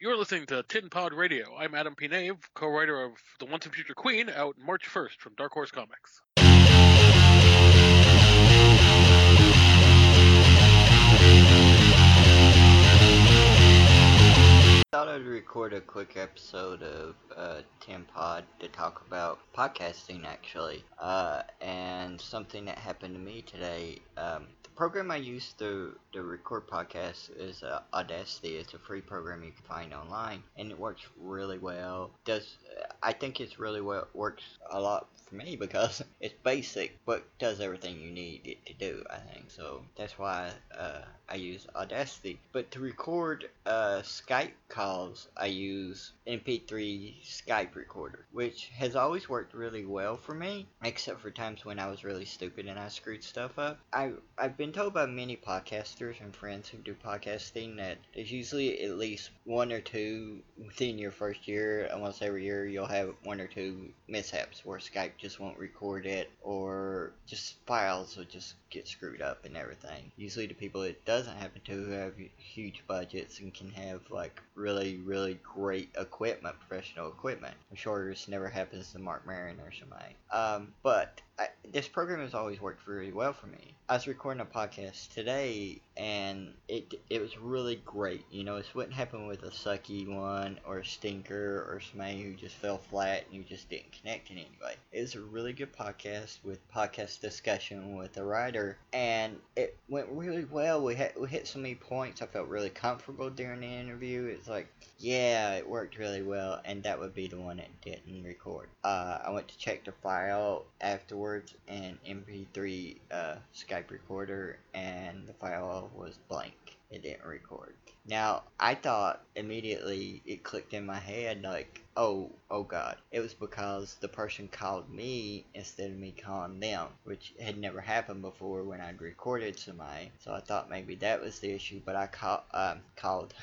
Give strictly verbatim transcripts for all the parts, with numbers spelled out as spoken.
You're listening to Tin Pod Radio. I'm Adam P. Nave, co-writer of The Once and Future Queen, out March first from Dark Horse Comics. I thought I'd record a quick episode of uh, Tin Pod to talk about podcasting, actually, uh, and something that happened to me today. Um, the program I use to, to record podcasts is uh, Audacity. It's a free program you can find online, and it works really well. Does I think it's really well works a lot for me because it's basic, but does everything you need it to do. I think so. That's why uh, I use Audacity. But to record uh, Skype calls, I use M P three Skype recorder, which has always worked really well for me, except for times when I was really stupid and I screwed stuff up. I I've been told by many podcasters and friends who do podcasting that there's usually at least one or two within your first year. Almost every year you'll have one or two mishaps where Skype just won't record it, or just files will just get screwed up and everything. Usually the people it doesn't happen to who have huge budgets and can have like really really great equipment, professional equipment. I'm sure this never happens to Mark Maron or somebody. Um, but I, this program has always worked really well for me. I was recording a podcast today and it it was really great. You know, this wouldn't happen with a sucky one or a stinker or somebody who just fell flat and you just didn't connect in any way. It was a really good podcast with podcast discussion with a writer, and it went really well. We had we hit so many points. I felt really comfortable during the interview. It's like, yeah, it worked really well, and that would be the one that didn't record. Uh, I went to check the file afterwards, and M P three uh, Skype recorder, and the file was blank. It didn't record. Now, I thought immediately it clicked in my head like, oh, oh god. It was because the person called me instead of me calling them, which had never happened before when I'd recorded somebody. So I thought maybe that was the issue, but I call, um, called.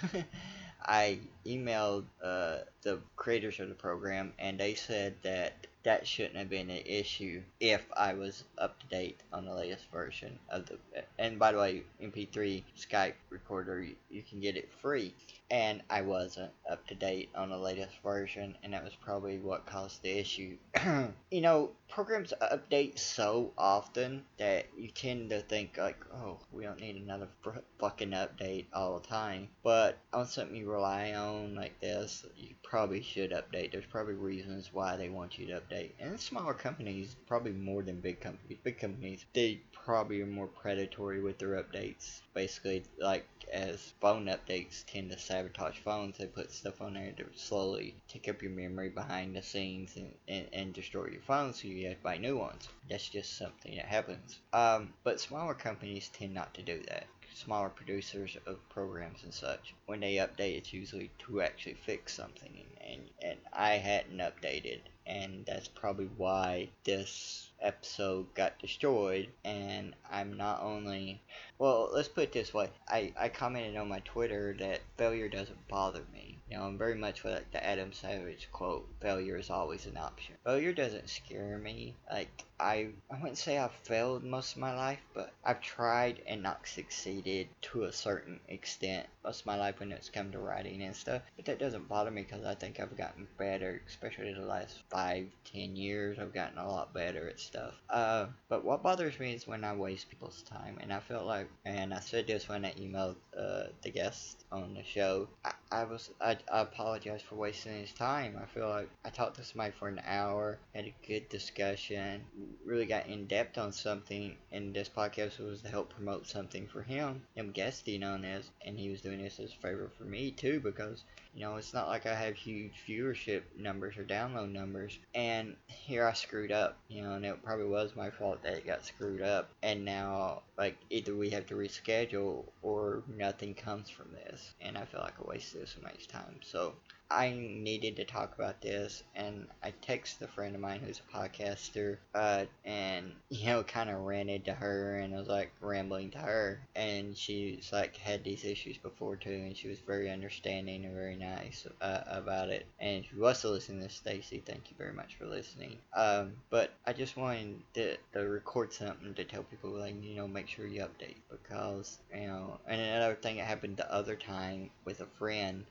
I emailed uh, the creators of the program, and they said that that shouldn't have been an issue if I was up to date on the latest version of the. And by the way, M P three Skype recorder, you, you can get it free, and I wasn't up to date on the latest version, and that was probably what caused the issue. You know, programs update so often that you tend to think like, oh, we don't need another fr- fucking update all the time. But on something you rely on like this, you probably should update. There's probably reasons why they want you to update. And smaller companies, probably more than big companies. Big companies, they probably are more predatory with their updates. Basically, like as phone updates tend to sabotage phones, they put stuff on there to slowly take up your memory behind the scenes and, and, and destroy your phone, so you have to buy new ones. That's just something that happens. Um, but smaller companies tend not to do that. Smaller producers of programs and such, when they update, it's usually to actually fix something, and, and I hadn't updated, and that's probably why this episode got destroyed. And I'm not only, well, let's put it this way, I, I commented on my Twitter that failure doesn't bother me. You know, I'm very much like the Adam Savage quote, failure is always an option. Failure doesn't scare me. Like, I, I wouldn't say I've failed most of my life, but I've tried and not succeeded to a certain extent most of my life when it's come to writing and stuff. But that doesn't bother me because I think I've gotten better, especially the last five, ten years. I've gotten a lot better at stuff. Uh, but what bothers me is when I waste people's time, and I felt like, and I said this when I emailed uh, the guest on the show, I, I was, I, I apologize for wasting his time. I feel like I talked to somebody for an hour, had a good discussion, really got in depth on something, and this podcast was to help promote something for him, him guesting on this, and he was doing this as a favor for me too, because you know, it's not like I have huge viewership numbers or download numbers, and here I screwed up, you know, and it probably was my fault that it got screwed up, and now, like, either we have to reschedule or nothing comes from this, and I feel like I wasted so much time. So I needed to talk about this, and I texted a friend of mine who's a podcaster, uh, and, you know, kind of ranted to her, and I was, like, rambling to her, and she's, like, had these issues before, too, and she was very understanding and very nice, uh, about it, and if you was to listen to this, Stacy, thank you very much for listening. Um, but I just wanted to, to record something to tell people, like, you know, make sure you update, because, you know, and another thing that happened the other time with a friend, when Skype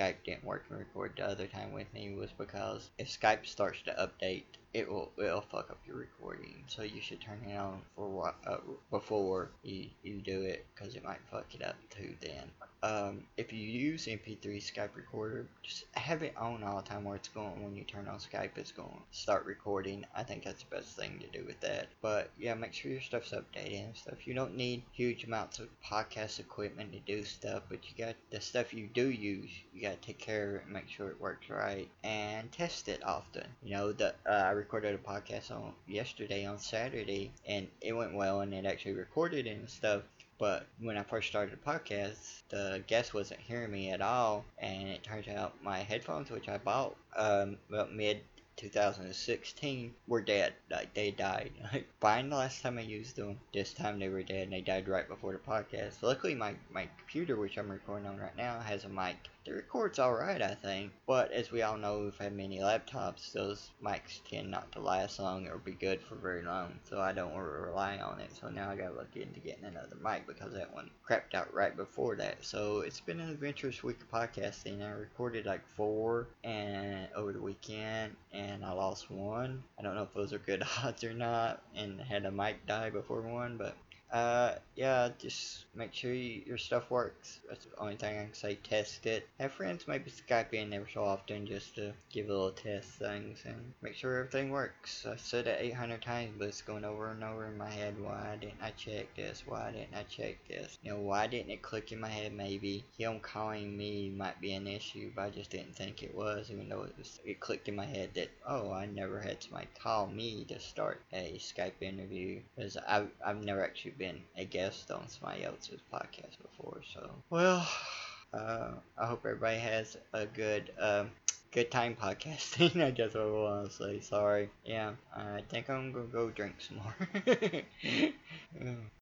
Skype didn't work and record the other time with me was because if Skype starts to update, it will it'll fuck up your recording. So you should turn it on for what uh, before you you do it, because it might fuck it up too. Then, um, if you use M P three Skype recorder, just have it on all the time where it's going. When you turn on Skype, it's going to start recording. I think that's the best thing to do with that. But yeah, make sure your stuff's updated and stuff. You don't need huge amounts of podcast equipment to do stuff, but you got the stuff you do use. You got to take care of it and make sure it works right, and test it often. You know, the uh, I recorded a podcast on yesterday on Saturday, and it went well, and it actually recorded and stuff. But when I first started the podcast, the guest wasn't hearing me at all, and it turns out my headphones, which I bought um, about mid two thousand sixteen, were dead. Like, they died. Like, fine the last time I used them. This time they were dead, and they died right before the podcast. Luckily, my, my computer, which I'm recording on right now, has a mic. It records alright, I think. But as we all know, we've had many laptops, those mics tend not to last long or be good for very long. So I don't want to rely on it. So now I gotta look into getting another mic, because that one crapped out right before that. So it's been an adventurous week of podcasting. I recorded like four and over the weekend, and I lost one. I don't know if those are good odds or not, and had a mic die before one, but Uh, yeah, just make sure you, your stuff works. That's the only thing I can say. Test it. Have friends maybe Skype in every so often just to give little test things and make sure everything works. I said it eight hundred times, but it's going over and over in my head. Why didn't I check this? Why didn't I check this? You know, why didn't it click in my head? Maybe him calling me might be an issue, but I just didn't think it was, even though it was. It clicked in my head that, oh, I never had somebody call me to start a Skype interview, because I've I've never actually been a guest on somebody else's podcast before. So, well, uh, I hope everybody has a good um, good time podcasting. I guess what I want to say. Sorry. Yeah, I think I'm gonna go drink some more.